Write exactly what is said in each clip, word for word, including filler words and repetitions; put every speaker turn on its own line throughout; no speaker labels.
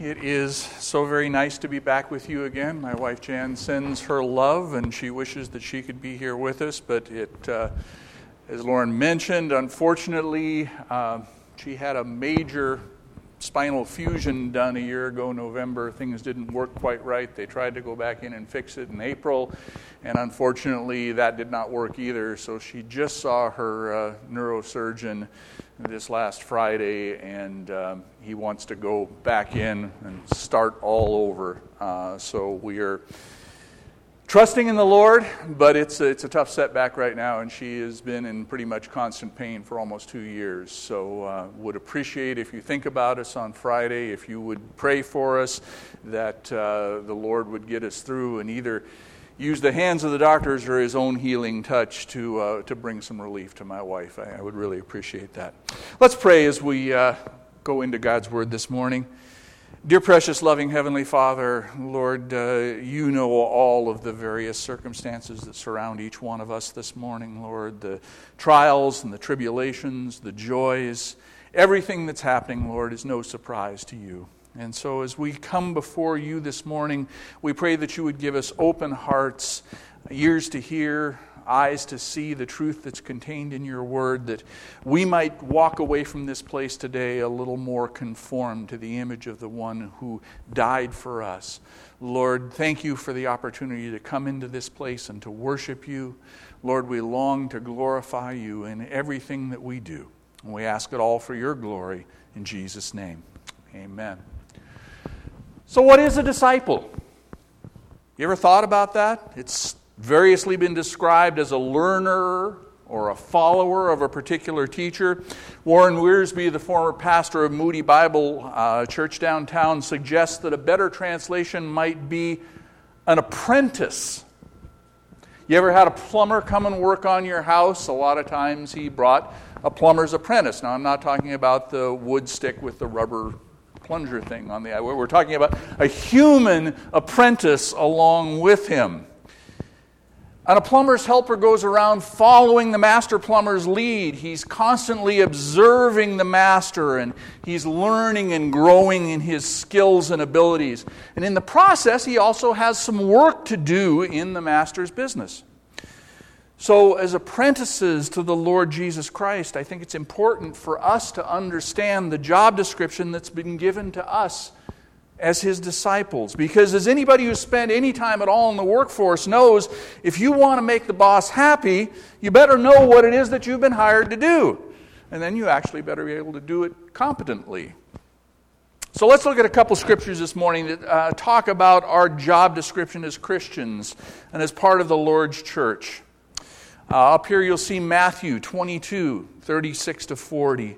It is so very nice to be back with you again. My wife Jan sends her love, and she wishes that she could be here with us, but it, uh, as Lauren mentioned, unfortunately, uh, she had a major spinal fusion done a year ago, November. Things didn't work quite right. They tried to go back in and fix it in April, and unfortunately, that did not work either. So she just saw her uh, neurosurgeon this last Friday, and um, he wants to go back in and start all over. Uh, so we are trusting in the Lord, but it's a, it's a tough setback right now, and she has been in pretty much constant pain for almost two years. So uh, would appreciate if you think about us on Friday, if you would pray for us, that uh, the Lord would get us through and either use the hands of the doctors or His own healing touch to uh, to bring some relief to my wife. I, I would really appreciate that. Let's pray as we uh, go into God's Word this morning. Dear precious, loving Heavenly Father, Lord, uh, you know all of the various circumstances that surround each one of us this morning, Lord, the trials and the tribulations, the joys, everything that's happening, Lord, is no surprise to you. And so as we come before you this morning, we pray that you would give us open hearts, ears to hear, eyes to see the truth that's contained in your word, that we might walk away from this place today a little more conformed to the image of the one who died for us. Lord, thank you for the opportunity to come into this place and to worship you. Lord, we long to glorify you in everything that we do. And we ask it all for your glory in Jesus' name. Amen. So what is a disciple? You ever thought about that? It's variously been described as a learner or a follower of a particular teacher. Warren Wiersbe, the former pastor of Moody Bible uh, Church downtown, suggests that a better translation might be an apprentice. You ever had a plumber come and work on your house? A lot of times he brought a plumber's apprentice. Now, I'm not talking about the wood stick with the rubber plunger thing on the eye. We're talking about a human apprentice along with him. And a plumber's helper goes around following the master plumber's lead. He's constantly observing the master, and he's learning and growing in his skills and abilities. And in the process, he also has some work to do in the master's business. So as apprentices to the Lord Jesus Christ, I think it's important for us to understand the job description that's been given to us as His disciples. Because as anybody who's spent any time at all in the workforce knows, if you want to make the boss happy, you better know what it is that you've been hired to do. And then you actually better be able to do it competently. So let's look at a couple scriptures this morning that uh, talk about our job description as Christians and as part of the Lord's church. Uh, up here you'll see Matthew twenty-two, thirty-six to forty.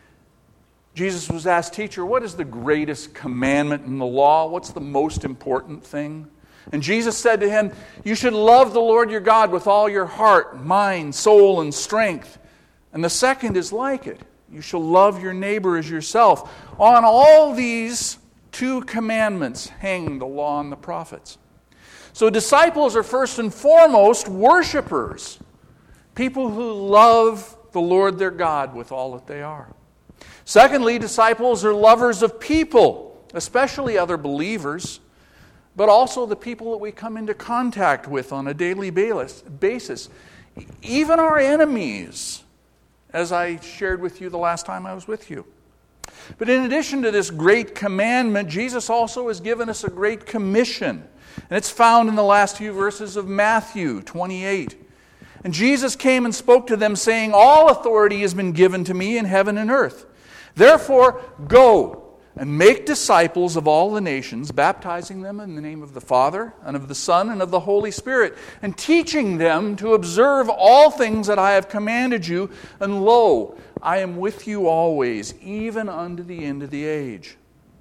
Jesus was asked, "Teacher, what is the greatest commandment in the law? What's the most important thing?" And Jesus said to him, "You should love the Lord your God with all your heart, mind, soul, and strength. And the second is like it. You shall love your neighbor as yourself. On all these two commandments hang the law and the prophets." So disciples are first and foremost worshipers, people who love the Lord their God with all that they are. Secondly, disciples are lovers of people, especially other believers, but also the people that we come into contact with on a daily basis, even our enemies, as I shared with you the last time I was with you. But in addition to this great commandment, Jesus also has given us a great commission. And it's found in the last few verses of Matthew twenty-eight. And Jesus came and spoke to them, saying, "All authority has been given to me in heaven and earth. Therefore, go and make disciples of all the nations, baptizing them in the name of the Father, and of the Son, and of the Holy Spirit, and teaching them to observe all things that I have commanded you. And lo, I am with you always, even unto the end of the age."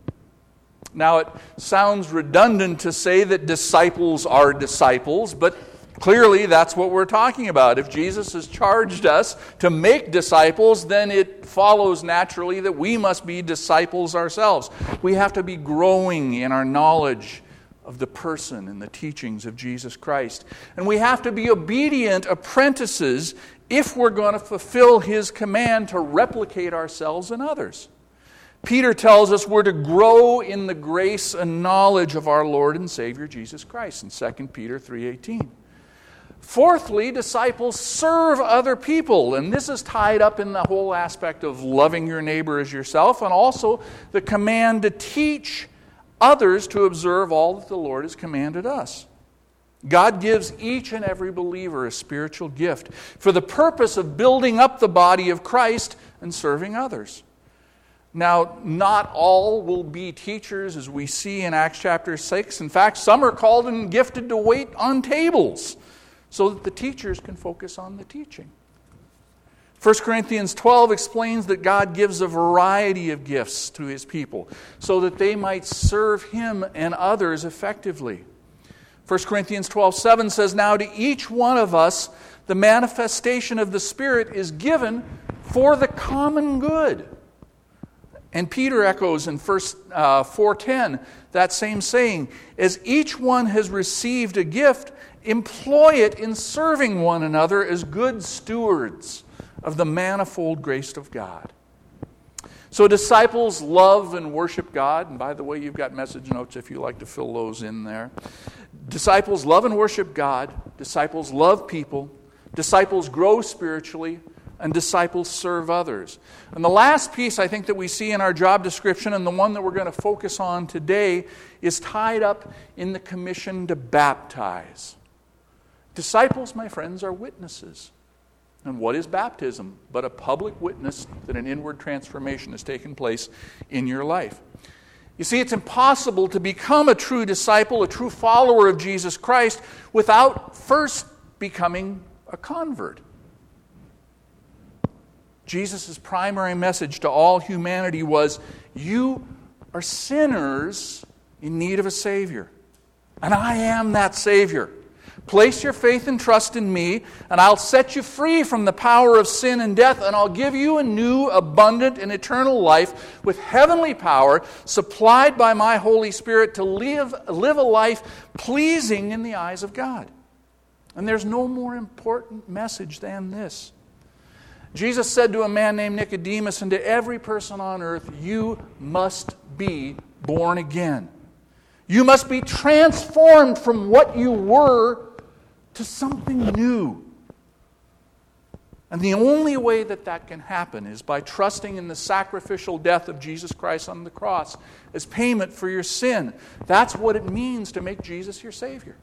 Now, it sounds redundant to say that disciples are disciples, but clearly that's what we're talking about. If Jesus has charged us to make disciples, then it follows naturally that we must be disciples ourselves. We have to be growing in our knowledge of the person and the teachings of Jesus Christ. And we have to be obedient apprentices if we're going to fulfill His command to replicate ourselves in others. Peter tells us we're to grow in the grace and knowledge of our Lord and Savior Jesus Christ in Second Peter three eighteen. Fourthly, disciples serve other people, and this is tied up in the whole aspect of loving your neighbor as yourself, and also the command to teach others to observe all that the Lord has commanded us. God gives each and every believer a spiritual gift for the purpose of building up the body of Christ and serving others. Now, not all will be teachers, as we see in Acts chapter six. In fact, some are called and gifted to wait on tables so that the teachers can focus on the teaching. First Corinthians twelve explains that God gives a variety of gifts to His people so that they might serve Him and others effectively. First Corinthians twelve seven says, "Now to each one of us the manifestation of the Spirit is given for the common good." And Peter echoes in First uh, four ten that same saying, "As each one has received a gift, employ it in serving one another as good stewards of the manifold grace of God." So disciples love and worship God. And by the way, you've got message notes if you like to fill those in there. Disciples love and worship God. Disciples love people. Disciples grow spiritually. And disciples serve others. And the last piece I think that we see in our job description, and the one that we're going to focus on today, is tied up in the commission to baptize. Disciples, my friends, are witnesses. And what is baptism but a public witness that an inward transformation has taken place in your life? You see, it's impossible to become a true disciple, a true follower of Jesus Christ, without first becoming a convert. Jesus' primary message to all humanity was, you are sinners in need of a Savior. And I am that Savior. Place your faith and trust in me, and I'll set you free from the power of sin and death, and I'll give you a new, abundant, and eternal life with heavenly power supplied by my Holy Spirit to live, live a life pleasing in the eyes of God. And there's no more important message than this. Jesus said to a man named Nicodemus and to every person on earth, you must be born again. You must be transformed from what you were to something new. And the only way that that can happen is by trusting in the sacrificial death of Jesus Christ on the cross as payment for your sin. That's what it means to make Jesus your Savior.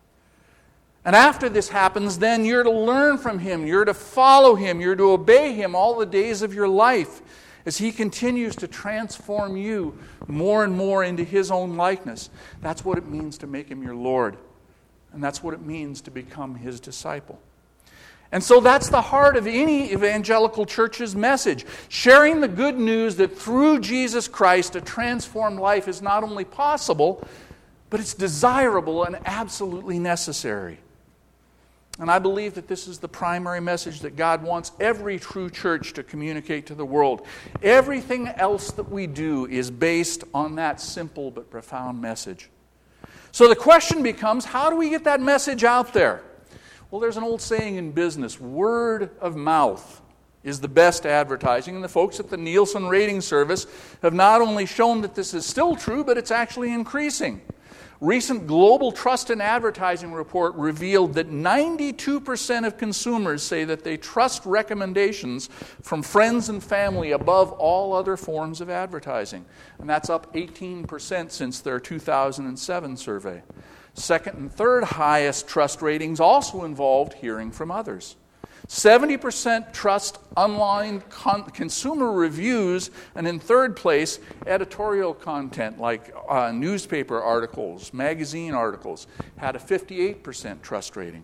And after this happens, then you're to learn from Him. You're to follow Him. You're to obey Him all the days of your life as He continues to transform you more and more into His own likeness. That's what it means to make Him your Lord. And that's what it means to become His disciple. And so that's the heart of any evangelical church's message. Sharing the good news that through Jesus Christ a transformed life is not only possible, but it's desirable and absolutely necessary. And I believe that this is the primary message that God wants every true church to communicate to the world. Everything else that we do is based on that simple but profound message. So the question becomes, how do we get that message out there? Well, there's an old saying in business, word of mouth is the best advertising. And the folks at the Nielsen Rating Service have not only shown that this is still true, but it's actually increasing. Recent Global Trust in Advertising report revealed that ninety-two percent of consumers say that they trust recommendations from friends and family above all other forms of advertising. And that's up eighteen percent since their two thousand seven survey. Second and third highest trust ratings also involved hearing from others. seventy percent trust online con- consumer reviews, and in third place, editorial content like uh, newspaper articles, magazine articles, had a fifty-eight percent trust rating.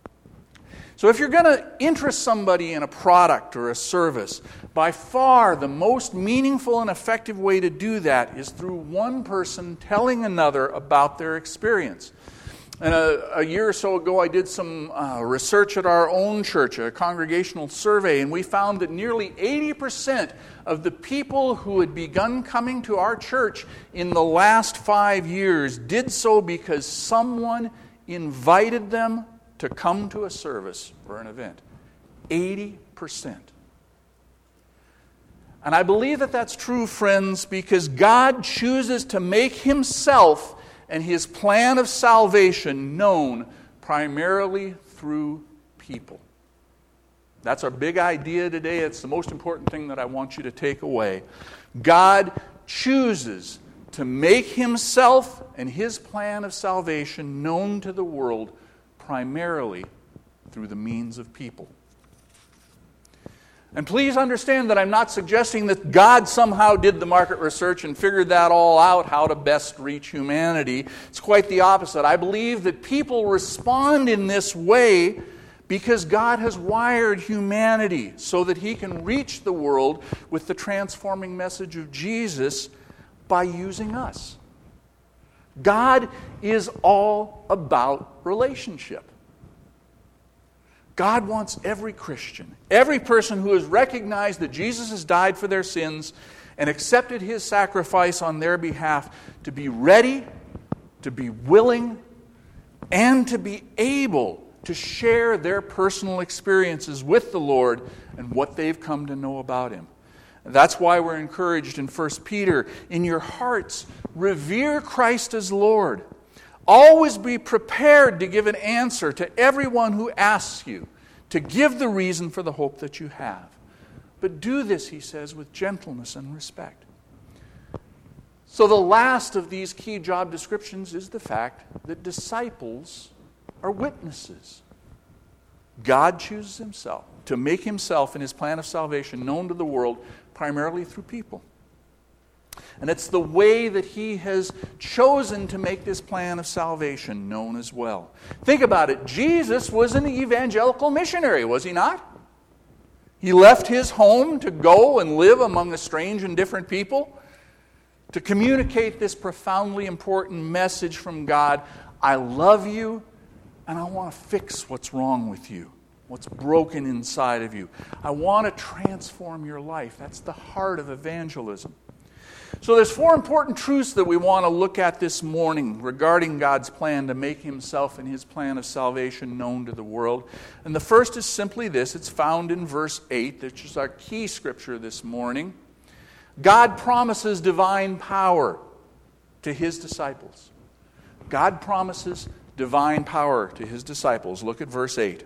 So if you're going to interest somebody in a product or a service, by far the most meaningful and effective way to do that is through one person telling another about their experience. And a, a year or so ago, I did some uh, research at our own church, a congregational survey, and we found that nearly eighty percent of the people who had begun coming to our church in the last five years did so because someone invited them to come to a service or an event. eighty percent. And I believe that that's true, friends, because God chooses to make Himself and His plan of salvation known primarily through people. That's our big idea today. It's the most important thing that I want you to take away. God chooses to make Himself and His plan of salvation known to the world primarily through the means of people. And please understand that I'm not suggesting that God somehow did the market research and figured that all out, how to best reach humanity. It's quite the opposite. I believe that people respond in this way because God has wired humanity so that He can reach the world with the transforming message of Jesus by using us. God is all about relationship. God wants every Christian, every person who has recognized that Jesus has died for their sins and accepted His sacrifice on their behalf to be ready, to be willing, and to be able to share their personal experiences with the Lord and what they've come to know about Him. That's why we're encouraged in First Peter, in your hearts, revere Christ as Lord. Always be prepared to give an answer to everyone who asks you, to give the reason for the hope that you have. But do this, he says, with gentleness and respect. So the last of these key job descriptions is the fact that disciples are witnesses. God chooses Himself to make Himself and His plan of salvation known to the world primarily through people. And it's the way that He has chosen to make this plan of salvation known as well. Think about it. Jesus was an evangelical missionary, was He not? He left His home to go and live among a strange and different people, to communicate this profoundly important message from God. I love you, and I want to fix what's wrong with you, what's broken inside of you. I want to transform your life. That's the heart of evangelism. So there's four important truths that we want to look at this morning regarding God's plan to make Himself and His plan of salvation known to the world. And the first is simply this. It's found in verse eight, which is our key scripture this morning. God promises divine power to His disciples. God promises divine power to His disciples. Look at verse eight.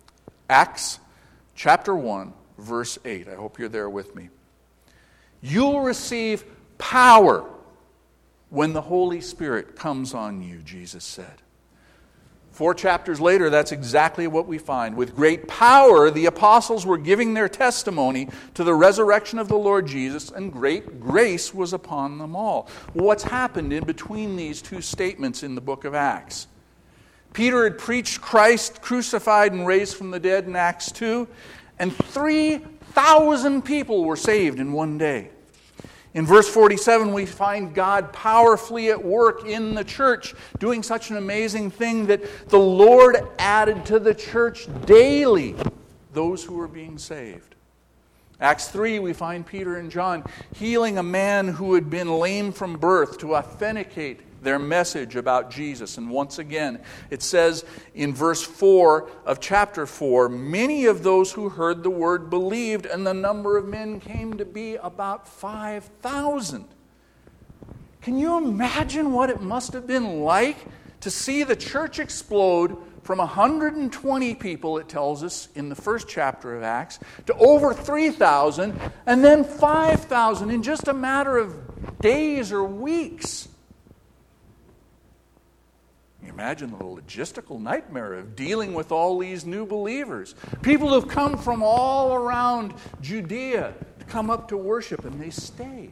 Acts chapter one, verse eight. I hope you're there with me. You'll receive power when the Holy Spirit comes on you, Jesus said. Four chapters later, that's exactly what we find. With great power, the apostles were giving their testimony to the resurrection of the Lord Jesus, and great grace was upon them all. What's happened in between these two statements in the book of Acts? Peter had preached Christ crucified and raised from the dead in Acts two, and three thousand people were saved in one day. In verse forty-seven, we find God powerfully at work in the church, doing such an amazing thing that the Lord added to the church daily those who were being saved. Acts three, we find Peter and John healing a man who had been lame from birth to authenticate their message about Jesus. And once again, it says in verse four of chapter four, many of those who heard the word believed, and the number of men came to be about five thousand. Can you imagine what it must have been like to see the church explode from one hundred twenty people, it tells us in the first chapter of Acts, to over three thousand, and then five thousand in just a matter of days or weeks? You imagine the logistical nightmare of dealing with all these new believers. People who have come from all around Judea to come up to worship, and they stay.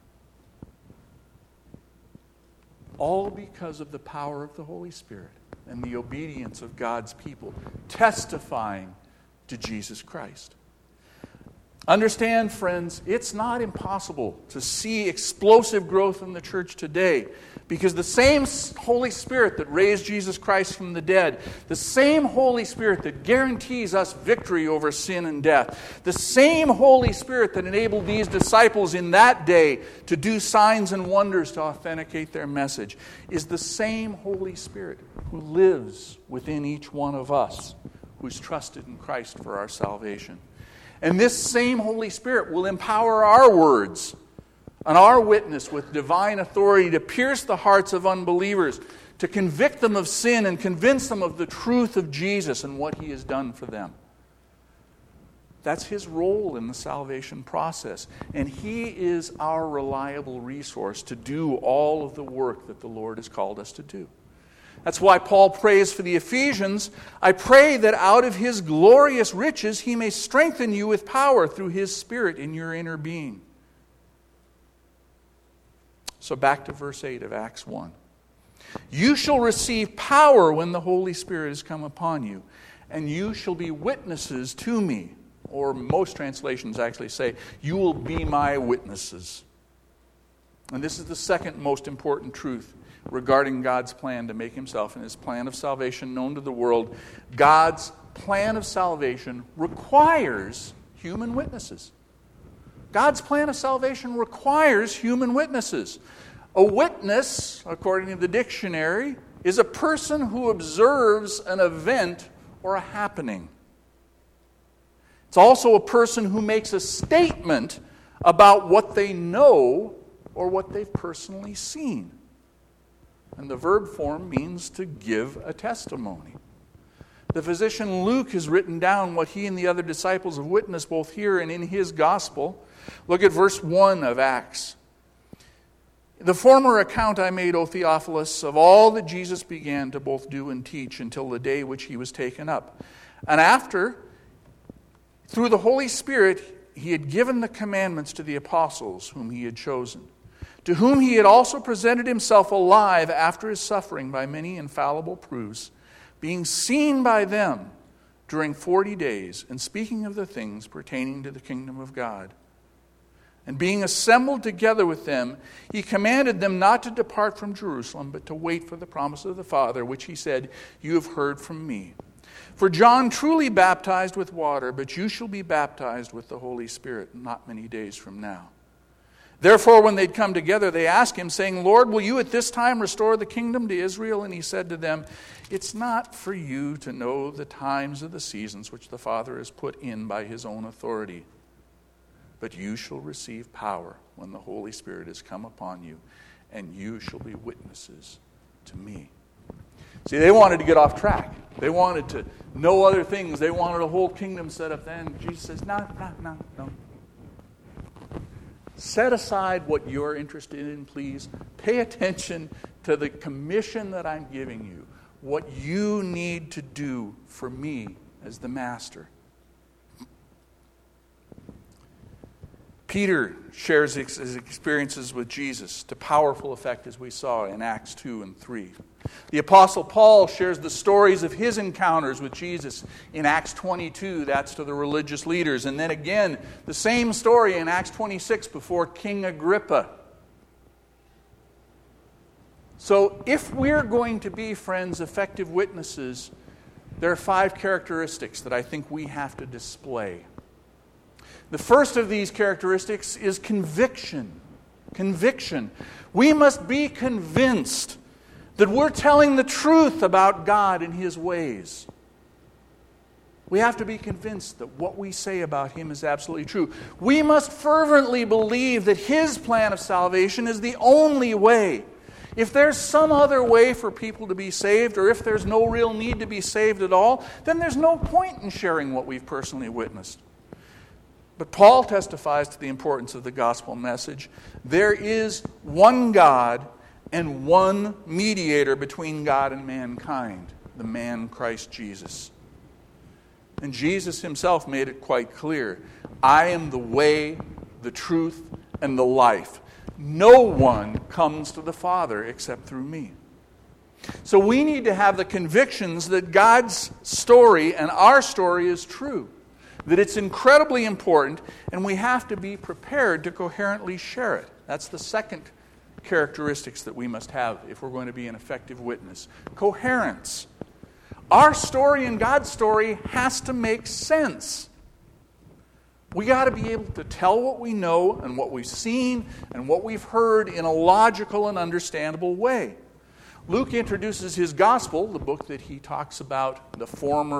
All because of the power of the Holy Spirit and the obedience of God's people, testifying to Jesus Christ. Understand, friends, it's not impossible to see explosive growth in the church today, because the same Holy Spirit that raised Jesus Christ from the dead, the same Holy Spirit that guarantees us victory over sin and death, the same Holy Spirit that enabled these disciples in that day to do signs and wonders to authenticate their message, is the same Holy Spirit who lives within each one of us who's trusted in Christ for our salvation. And this same Holy Spirit will empower our words and our witness with divine authority to pierce the hearts of unbelievers, to convict them of sin and convince them of the truth of Jesus and what He has done for them. That's His role in the salvation process. And He is our reliable resource to do all of the work that the Lord has called us to do. That's why Paul prays for the Ephesians, I pray that out of His glorious riches He may strengthen you with power through His Spirit in your inner being. So back to verse eight of Acts one. You shall receive power when the Holy Spirit has come upon you, and you shall be witnesses to me. Or most translations actually say, you will be my witnesses. And this is the second most important truth regarding God's plan to make Himself and His plan of salvation known to the world. God's plan of salvation requires human witnesses. God's plan of salvation requires human witnesses. A witness, according to the dictionary, is a person who observes an event or a happening. It's also a person who makes a statement about what they know or what they've personally seen. And the verb form means to give a testimony. The physician Luke has written down what he and the other disciples have witnessed both here and in his gospel. Look at verse one of Acts. The former account I made, O Theophilus, of all that Jesus began to both do and teach until the day which He was taken up. And after, through the Holy Spirit, He had given the commandments to the apostles whom He had chosen, to whom He had also presented Himself alive after His suffering by many infallible proofs, being seen by them during forty days, and speaking of the things pertaining to the kingdom of God. And being assembled together with them, He commanded them not to depart from Jerusalem, but to wait for the promise of the Father, which He said, you have heard from me. For John truly baptized with water, but you shall be baptized with the Holy Spirit not many days from now. Therefore, when they'd come together, they asked Him, saying, Lord, will you at this time restore the kingdom to Israel? And He said to them, it's not for you to know the times or the seasons which the Father has put in by His own authority. But you shall receive power when the Holy Spirit has come upon you, and you shall be witnesses to me. See, they wanted to get off track. They wanted to know other things. They wanted a whole kingdom set up then. Jesus says, no, no, no, no. Set aside what you're interested in, please. Pay attention to the commission that I'm giving you, what you need to do for me as the master. Peter shares his experiences with Jesus to powerful effect, as we saw in Acts two and three. The Apostle Paul shares the stories of his encounters with Jesus in Acts twenty-two. That's to the religious leaders. And then again, the same story in Acts twenty-six before King Agrippa. So if we're going to be, friends, effective witnesses, there are five characteristics that I think we have to display. The first of these characteristics is conviction. Conviction. We must be convinced that we're telling the truth about God and His ways. We have to be convinced that what we say about Him is absolutely true. We must fervently believe that His plan of salvation is the only way. If there's some other way for people to be saved, or if there's no real need to be saved at all, then there's no point in sharing what we've personally witnessed. But Paul testifies to the importance of the gospel message. There is one God and one mediator between God and mankind, the man Christ Jesus. And Jesus Himself made it quite clear. I am the way, the truth, and the life. No one comes to the Father except through me. So we need to have the convictions that God's story and our story is true. That it's incredibly important, and we have to be prepared to coherently share it. That's the second characteristics that we must have if we're going to be an effective witness. Coherence. Our story and God's story has to make sense. We got to be able to tell what we know and what we've seen and what we've heard in a logical and understandable way. Luke introduces his gospel, the book that he talks about the former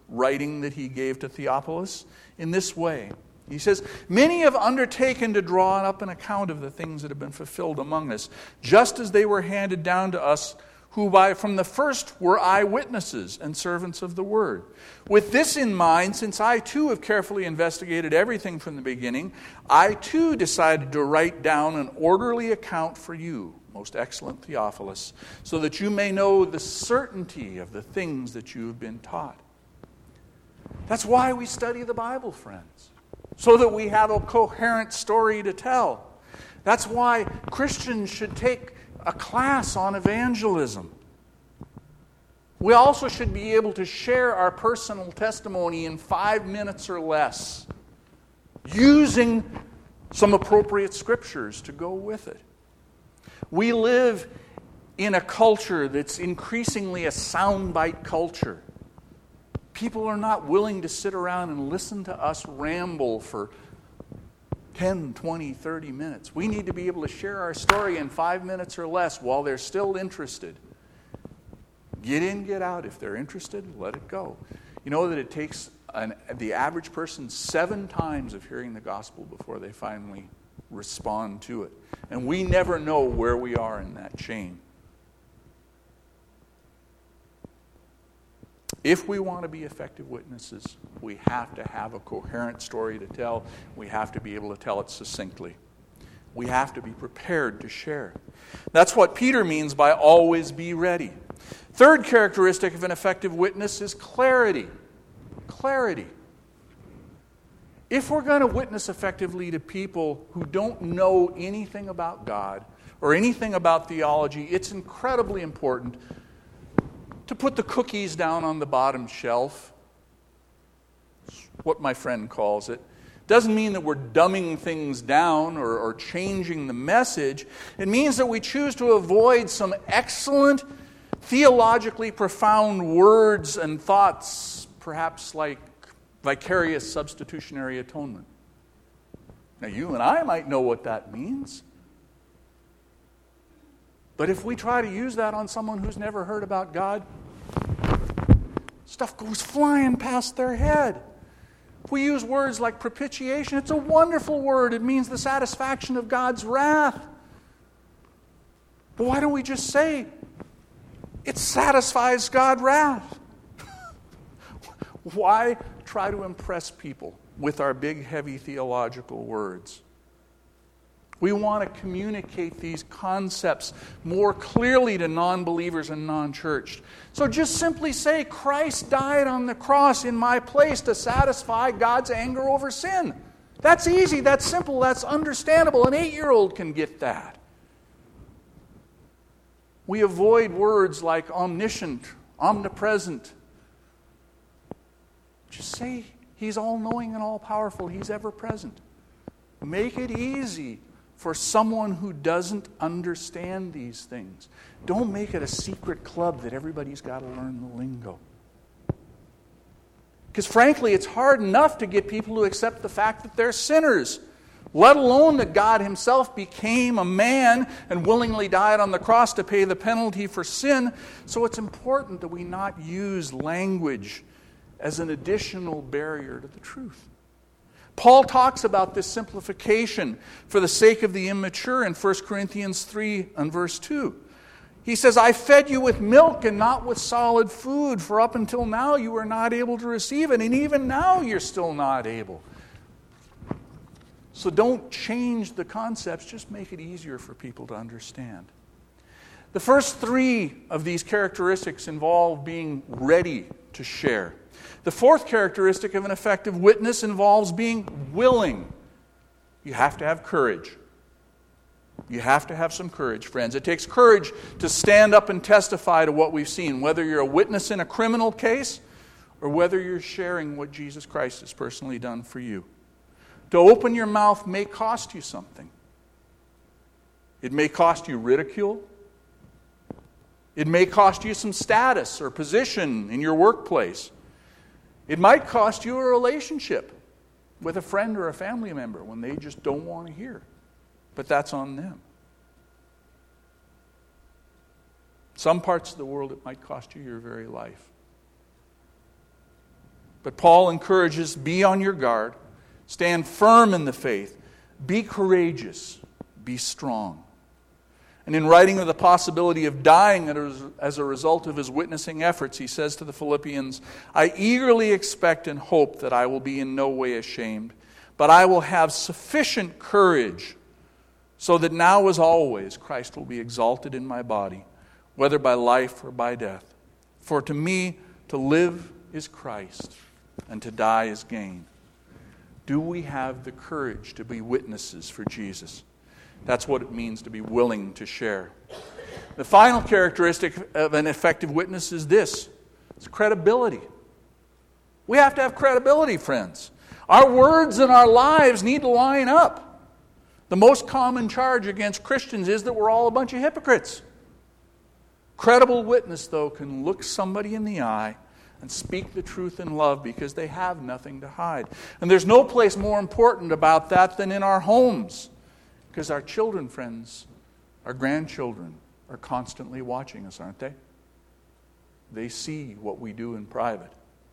writing that he gave to Theophilus in this way. He says, "Many have undertaken to draw up an account of the things that have been fulfilled among us, just as they were handed down to us, who by from the first were eyewitnesses and servants of the word. With this in mind, since I too have carefully investigated everything from the beginning, I too decided to write down an orderly account for you, most excellent Theophilus, so that you may know the certainty of the things that you have been taught." That's why we study the Bible, friends, so that we have a coherent story to tell. That's why Christians should take a class on evangelism. We also should be able to share our personal testimony in five minutes or less, using some appropriate scriptures to go with it. We live in a culture that's increasingly a soundbite culture. People are not willing to sit around and listen to us ramble for ten, twenty, thirty minutes. We need to be able to share our story in five minutes or less while they're still interested. Get in, get out. If they're interested, let it go. You know that it takes an, the average person seven times of hearing the gospel before they finally respond to it. And we never know where we are in that chain. If we want to be effective witnesses, we have to have a coherent story to tell. We have to be able to tell it succinctly. We have to be prepared to share. That's what Peter means by always be ready. Third characteristic of an effective witness is clarity. Clarity. If we're going to witness effectively to people who don't know anything about God or anything about theology, it's incredibly important to put the cookies down on the bottom shelf. What my friend calls it. Doesn't mean that we're dumbing things down or, or changing the message. It means that we choose to avoid some excellent, theologically profound words and thoughts, perhaps like vicarious substitutionary atonement. Now, you and I might know what that means. But if we try to use that on someone who's never heard about God, stuff goes flying past their head. If we use words like propitiation, it's a wonderful word. It means the satisfaction of God's wrath. But why don't we just say, it satisfies God's wrath? Why try to impress people with our big, heavy theological words? We want to communicate these concepts more clearly to non-believers and non-churched. So just simply say, Christ died on the cross in my place to satisfy God's anger over sin. That's easy, that's simple, that's understandable. An eight-year-old can get that. We avoid words like omniscient, omnipresent. Just say He's all-knowing and all-powerful. He's ever-present. Make it easy for someone who doesn't understand these things. Don't make it a secret club that everybody's got to learn the lingo. Because frankly, it's hard enough to get people to accept the fact that they're sinners, let alone that God Himself became a man and willingly died on the cross to pay the penalty for sin. So it's important that we not use language as an additional barrier to the truth. Paul talks about this simplification for the sake of the immature in First Corinthians three and verse two. He says, I fed you with milk and not with solid food, for up until now you were not able to receive it, and even now you're still not able. So don't change the concepts, just make it easier for people to understand. The first three of these characteristics involve being ready to share. The fourth characteristic of an effective witness involves being willing. You have to have courage. You have to have some courage, friends. It takes courage to stand up and testify to what we've seen, whether you're a witness in a criminal case or whether you're sharing what Jesus Christ has personally done for you. To open your mouth may cost you something. It may cost you ridicule. It may cost you some status or position in your workplace. It might cost you a relationship with a friend or a family member when they just don't want to hear. But that's on them. Some parts of the world, it might cost you your very life. But Paul encourages, be on your guard, stand firm in the faith, be courageous, be strong. And in writing of the possibility of dying as a result of his witnessing efforts, he says to the Philippians, I eagerly expect and hope that I will be in no way ashamed, but I will have sufficient courage so that now as always Christ will be exalted in my body, whether by life or by death. For to me to live is Christ, and to die is gain. Do we have the courage to be witnesses for Jesus? That's what it means to be willing to share. The final characteristic of an effective witness is this. It's credibility. We have to have credibility, friends. Our words and our lives need to line up. The most common charge against Christians is that we're all a bunch of hypocrites. Credible witness, though, can look somebody in the eye and speak the truth in love because they have nothing to hide. And there's no place more important about that than in our homes. Because our children, friends, our grandchildren are constantly watching us, aren't they? They see what we do in private.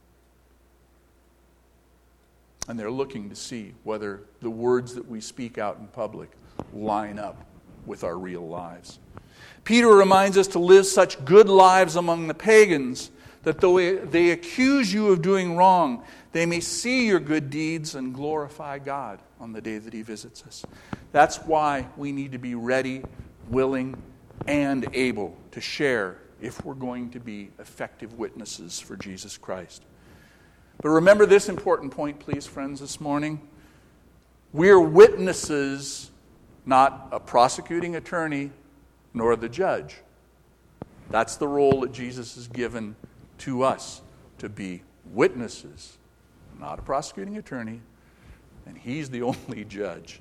And they're looking to see whether the words that we speak out in public line up with our real lives. Peter reminds us to live such good lives among the pagans that though they accuse you of doing wrong, they may see your good deeds and glorify God on the day that He visits us. That's why we need to be ready, willing, and able to share if we're going to be effective witnesses for Jesus Christ. But remember this important point, please, friends, this morning. We're witnesses, not a prosecuting attorney, nor the judge. That's the role that Jesus has given to us, to be witnesses, not a prosecuting attorney, and He's the only judge.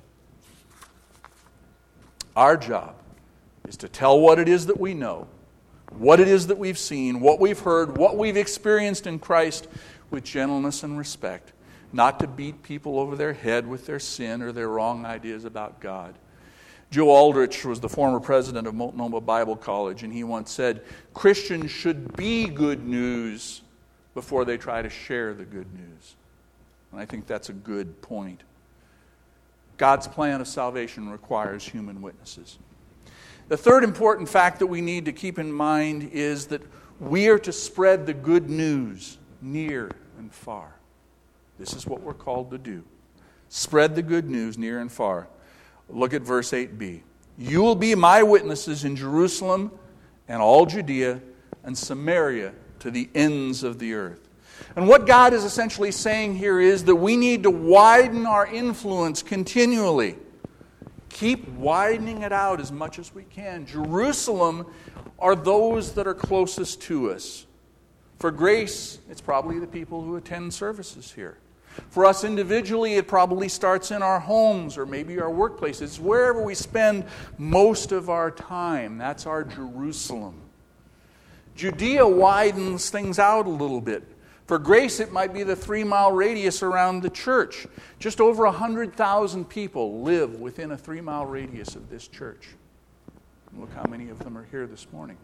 Our job is to tell what it is that we know, what it is that we've seen, what we've heard, what we've experienced in Christ with gentleness and respect, not to beat people over their head with their sin or their wrong ideas about God. Joe Aldrich was the former president of Multnomah Bible College, and he once said, Christians should be good news before they try to share the good news. And I think that's a good point. God's plan of salvation requires human witnesses. The third important fact that we need to keep in mind is that we are to spread the good news near and far. This is what we're called to do. Spread the good news near and far. Look at verse eight b. You will be my witnesses in Jerusalem and all Judea and Samaria to the ends of the earth. And what God is essentially saying here is that we need to widen our influence continually. Keep widening it out as much as we can. Jerusalem are those that are closest to us. For Grace, it's probably the people who attend services here. For us individually, it probably starts in our homes or maybe our workplaces. It's wherever we spend most of our time. That's our Jerusalem. Judea widens things out a little bit. For Grace, it might be the three-mile radius around the church. Just over one hundred thousand people live within a three-mile radius of this church. And look how many of them are here this morning.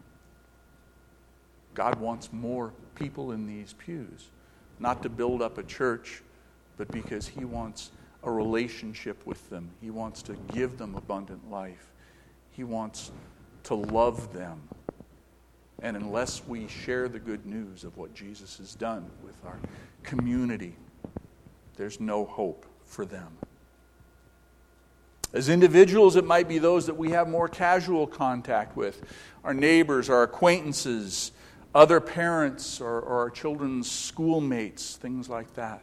God wants more people in these pews, not to build up a church, but because He wants a relationship with them. He wants to give them abundant life. He wants to love them. And unless we share the good news of what Jesus has done with our community, there's no hope for them. As individuals, it might be those that we have more casual contact with, our neighbors, our acquaintances, other parents, or, or our children's schoolmates, things like that.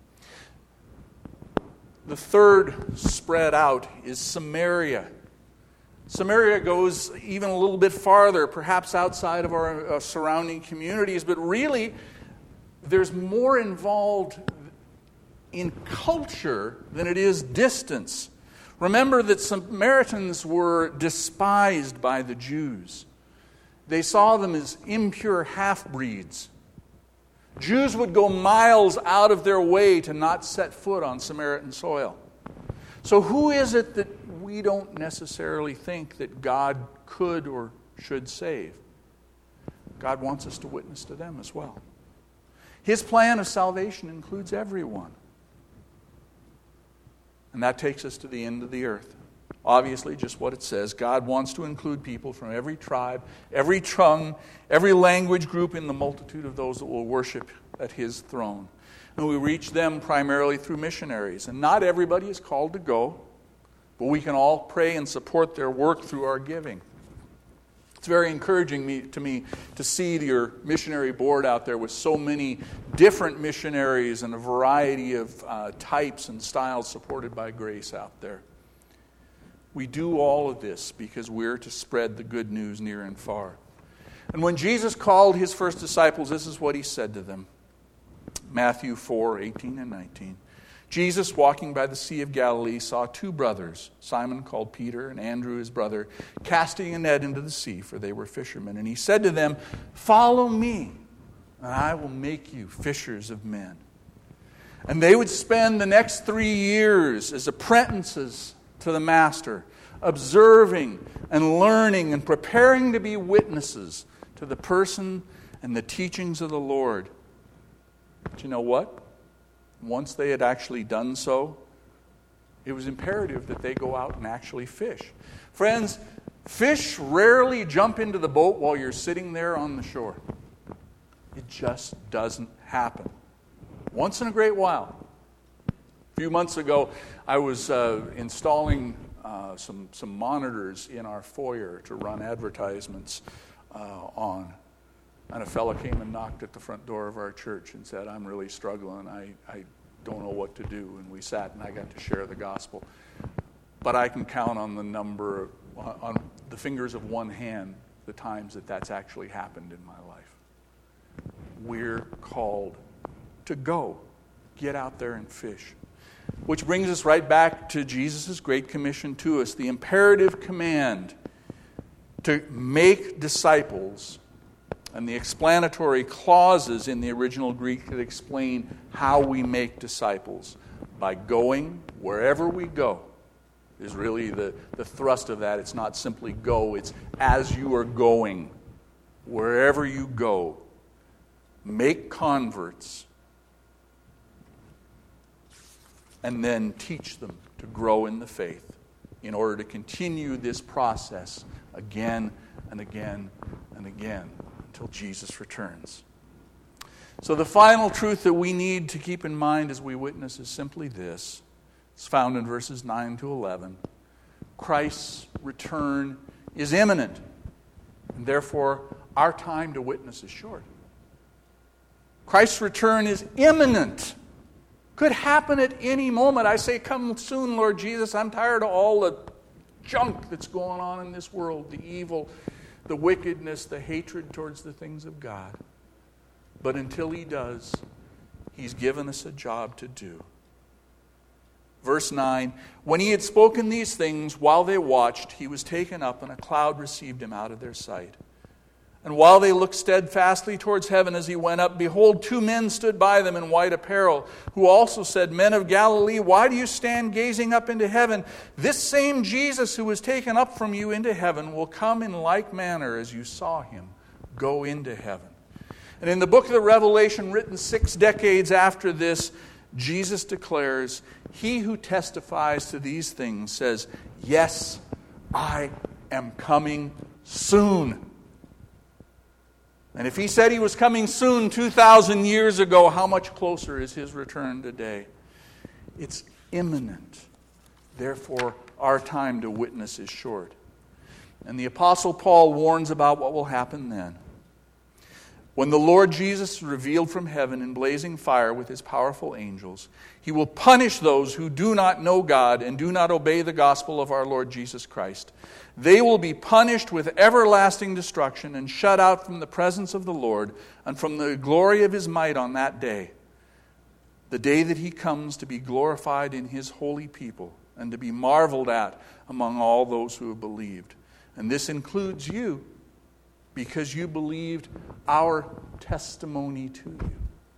The third spread out is Samaria. Samaria goes even a little bit farther, perhaps outside of our uh, surrounding communities, but really there's more involved in culture than it is distance. Remember that Samaritans were despised by the Jews. They saw them as impure half-breeds. Jews would go miles out of their way to not set foot on Samaritan soil. So who is it that we don't necessarily think that God could or should save? God wants us to witness to them as well. His plan of salvation includes everyone. And that takes us to the end of the earth. Obviously, just what it says. God wants to include people from every tribe, every tongue, every language group in the multitude of those that will worship at His throne. And we reach them primarily through missionaries. And not everybody is called to go, but we can all pray and support their work through our giving. It's very encouraging me, to me to see your missionary board out there with so many different missionaries and a variety of uh, types and styles supported by Grace out there. We do all of this because we're to spread the good news near and far. And when Jesus called His first disciples, this is what He said to them. Matthew four, eighteen and nineteen. Jesus, walking by the Sea of Galilee, saw two brothers, Simon called Peter and Andrew his brother, casting a net into the sea, for they were fishermen. And He said to them, "Follow me, and I will make you fishers of men." And they would spend the next three years as apprentices to the Master, observing and learning and preparing to be witnesses to the person and the teachings of the Lord. But you know what? Once they had actually done so, it was imperative that they go out and actually fish. Friends, fish rarely jump into the boat while you're sitting there on the shore. It just doesn't happen. Once in a great while. A few months ago, I was uh, installing uh, some, some monitors in our foyer to run advertisements uh, on. And a fellow came and knocked at the front door of our church and said, "I'm really struggling. I, I don't know what to do." And we sat and I got to share the gospel. But I can count on the number, on the fingers of one hand, the times that that's actually happened in my life. We're called to go. Get out there and fish. Which brings us right back to Jesus' Great Commission to us, the imperative command to make disciples, and the explanatory clauses in the original Greek that explain how we make disciples. By going wherever we go is really the, the thrust of that. It's not simply go, it's as you are going. Wherever you go, make converts and then teach them to grow in the faith in order to continue this process again and again and again until Jesus returns. So the final truth that we need to keep in mind as we witness is simply this. It's found in verses nine to eleven. Christ's return is imminent, and therefore our time to witness is short. Christ's return is imminent. Could happen at any moment. I say, "Come soon, Lord Jesus. I'm tired of all the junk that's going on in this world, the evil, the wickedness, the hatred towards the things of God." But until He does, He's given us a job to do. Verse nine, when He had spoken these things, while they watched, He was taken up, and a cloud received Him out of their sight. And while they looked steadfastly towards heaven as He went up, behold, two men stood by them in white apparel, who also said, "Men of Galilee, why do you stand gazing up into heaven? This same Jesus who was taken up from you into heaven will come in like manner as you saw Him go into heaven." And in the book of the Revelation, written six decades after this, Jesus declares, "He who testifies to these things says, 'Yes, I am coming soon.'" And if He said He was coming soon two thousand years ago, how much closer is His return today? It's imminent. Therefore, our time to witness is short. And the Apostle Paul warns about what will happen then. When the Lord Jesus is revealed from heaven in blazing fire with His powerful angels, He will punish those who do not know God and do not obey the gospel of our Lord Jesus Christ. They will be punished with everlasting destruction and shut out from the presence of the Lord and from the glory of His might on that day, the day that He comes to be glorified in His holy people and to be marveled at among all those who have believed. And this includes you, because you believed our testimony to you.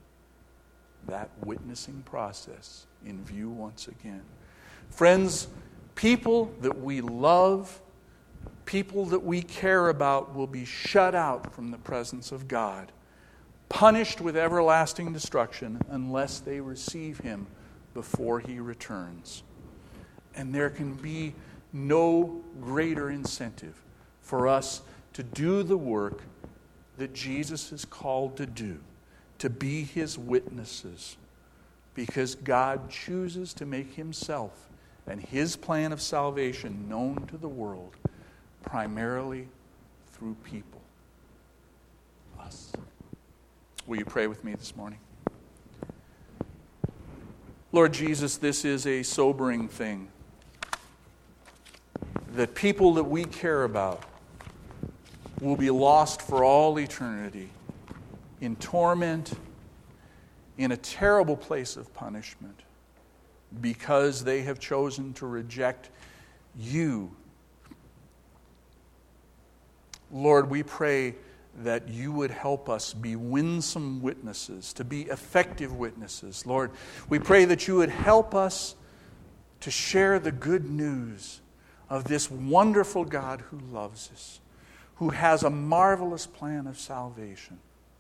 That witnessing process in view once again. Friends, people that we love, people that we care about will be shut out from the presence of God. punished with everlasting destruction unless they receive him before he returns. And there can be no greater incentive for us to do the work that Jesus is called to do, to be his witnesses, because God chooses to make himself and his plan of salvation known to the world primarily through people, us. Will you pray with me this morning? Lord Jesus, this is a sobering thing, that people that we care about will be lost for all eternity in torment, in a terrible place of punishment, because they have chosen to reject you. Lord, we pray that you would help us be winsome witnesses, to be effective witnesses. Lord, we pray that you would help us to share the good news of this wonderful God who loves us, who has a marvelous plan of salvation.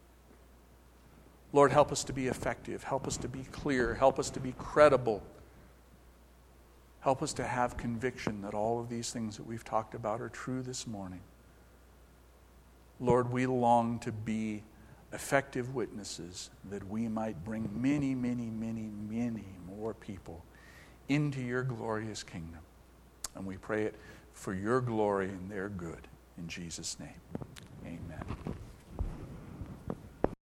Lord, help us to be effective. Help us to be clear. Help us to be credible. Help us to have conviction that all of these things that we've talked about are true this morning. Lord, we long to be effective witnesses that we might bring many, many, many, many more people into your glorious kingdom. And we pray it for your glory and their good. In Jesus' name, amen.